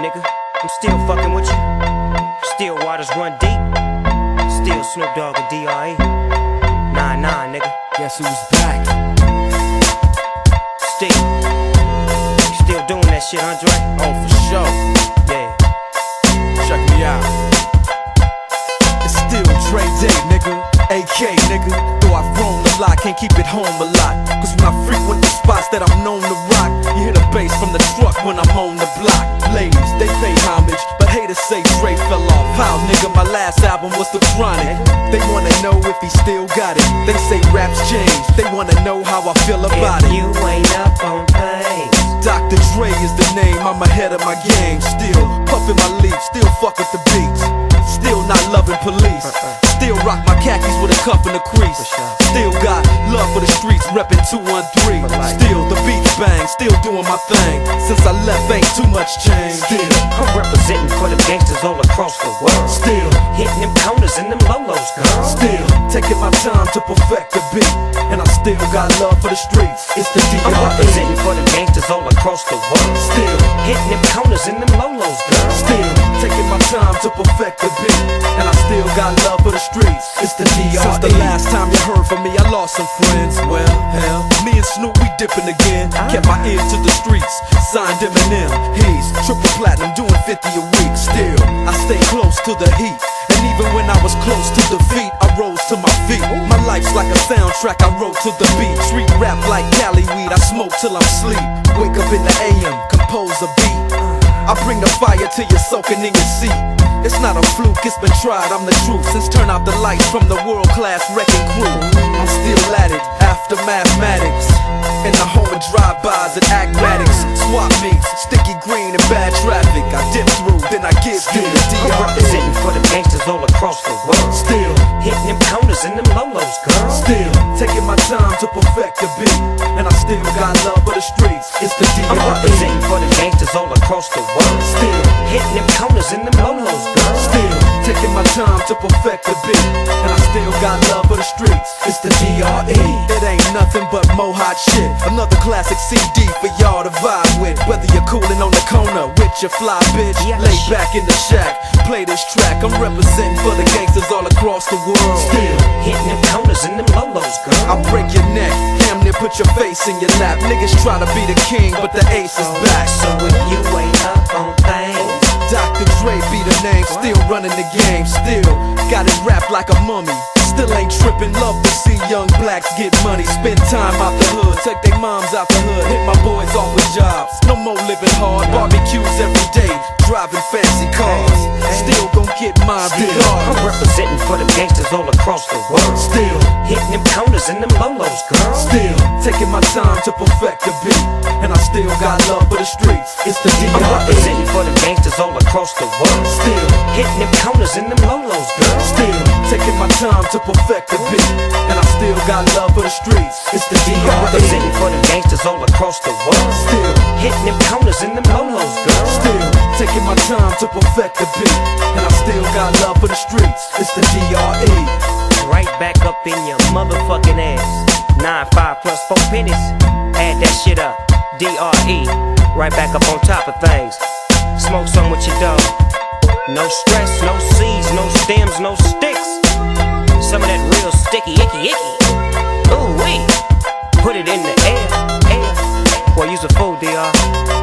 nigga, I'm still fucking with you. Still waters run deep. Still Snoop Dogg and D.R.E. Nah, nigga. Guess who's back? Still doing that shit, Andre? Oh, for sure. Yeah. Check me out. It's still Dre Day, nigga. AK, nigga. Though I've grown a lot, can't keep it home a lot. Cause when I frequent the spots that I'm known to rock, you hear the bass from the truck when I'm on the block. Ladies, they pay homage, but haters say Dre fell off. How, nigga, my last album was The Chronic. They wanna know if he still got it. They say raps change, they wanna know how I feel about it. If you ain't up on things, Dr. Dre is the name, I'm ahead of my game. Still puffin' my leaf, still fuck with the beats. Still not loving police. Still rock my khakis with a cuff and a crease. Still got love for the streets, reppin' 213. Still the beats bang, still doing my thing. Since I left ain't too much change. Still I'm representing for the gangsters all across the world. Still hitting them corners and them lolos, girl. Still taking my time to perfect the beat. And I still got love for the streets. It's the D.R.E. I'm representing for the gangsters all across the world. Still hitting them corners and them lolos, girl. Still taking my time to perfect the beat. And I still got love for the streets. It's the D.R.E. Since the last time you heard from me, I lost some friends. Well, hell, me and Snoop, we dipping again. Kept my ear to the streets, signed Eminem. He's triple platinum, doing 50 a week. Still, I stay close to the heat. And even when I was close to defeat, I rose to my feet. My life's like a soundtrack, I wrote to the beat. Street rap like Cali weed, I smoke till I'm sleep. Wake up in the AM, compose a beat. I bring the fire till you're soaking in your seat. It's not a fluke, it's been tried, I'm the truth. Since turn out the lights from the world-class wrecking crew, I'm still at it, after mathematics. In the home of drive-bys and acmatics. Swap meets, sticky green and bad traffic. I dip through, then I give you the D.R.E. I'm representing for the gangsters all across the world. Still hitting them corners and them lolos, girl. Still taking my time to perfect the beat. And I still got love for the streets. It's the D.R.E. I'm representing for the gangsters all across the world. Still hitting them corners and them lolos, girl. Still taking my time to perfect the beat. And I still got love for the streets. It's the D.R.E. It ain't nothing but mo hot shit. Another classic CD for y'all to vibe with. Whether you're coolin' on the corner with your fly bitch, lay back in the shack, play this track. I'm representing for the gangsters all across the world. Still hitting them corners and them lolos, girl. I'll break your neck, damn near put your face in your lap. Niggas try to be the king, but the ace is back. So if you ain't up on things, Dr. Dre be the name, still running the game. Still got it wrapped like a mummy. Still ain't trippin', love to see young blacks get money. Spend time out the hood, take their moms out the hood. Hit my boys off with jobs, no more living hard. Barbecues every day, driving fancy cars. Still gon' get mine regardless. I'm representing for the gangsters all across the world. Still hitting them corners and them lolos, girl. Still taking my time to perfect the beat. And I still got love for the streets. It's the D.R.E. I'm representing for the gangsters all across the world. Still hitting them corners and them lolos, girl. Still taking my time to perfect the beat. And I still got love for the streets. It's the D.R.E. I'm representing for the gangsters all across the world. Still hitting them corners and them lolos, girl. Still taking my time to perfect the beat. And I still got love for the streets. It's the D.R.E. Right back up in your motherfucking ass. 9-5 plus 4 pennies. Add that shit up. D.R.E. Right back up on top of things. Smoke some with your dog. No stress, no seeds, no stems, no sticks. Some of that real sticky, icky. Ooh wee. Put it in the air. Boy, you's a fool, D.R.